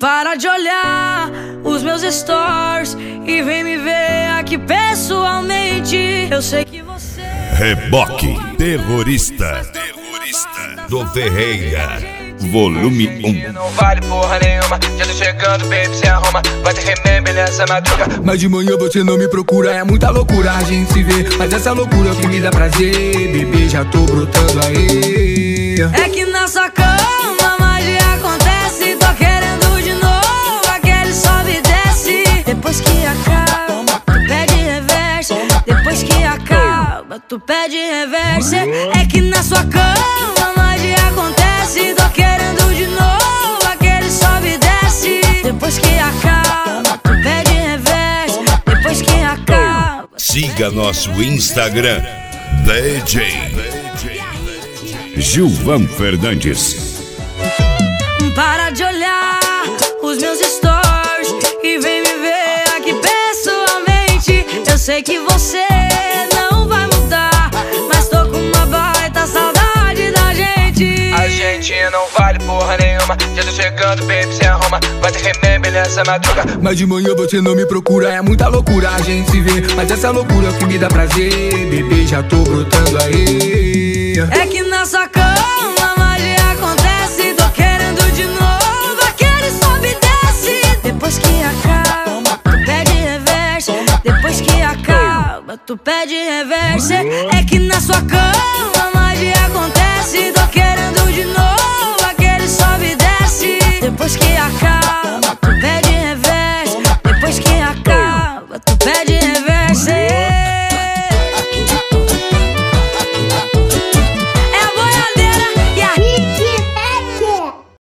Para de olhar os meus stories e vem me ver aqui pessoalmente. Eu sei que você Reboque Terrorista do Ferreira, volume 1. Não vale porra nenhuma, já tô chegando, baby, se arruma. Vai ter remember nessa madruga. Mas de manhã você não me procura, é muita loucura a gente se vê. Mas essa loucura é o que me dá prazer, bebê, já tô brotando aí. é que na sua cama magia acontece. Tô querendo de novo aquele sobe e desce. Depois que acaba, tu pede reverse. Depois que acaba, tu pede reverse. É que na sua cama magia acontece. Tô querendo de novo aquele sobe e desce. Depois que acaba, tu pede reverse. Depois que acaba. Siga nosso Instagram, DJ Gilvan Fernandes. Para de olhar os meus stories e vem me ver aqui pessoalmente. Eu sei que você não vai mudar, mas tô com uma baita saudade da gente. A gente não vale porra nenhuma, já tô chegando, baby, se arruma. Vai ter remember nessa madruga. Mas de manhã você não me procura, é muita loucura a gente se vê. Mas essa loucura é o que me dá prazer, bebê, já tô brotando aí. É que na sua cama magia acontece. Tô querendo de novo aquele sobe e desce. Depois que acaba, tu pede reverse. Depois que acaba, tu pede reverse. É que na sua cama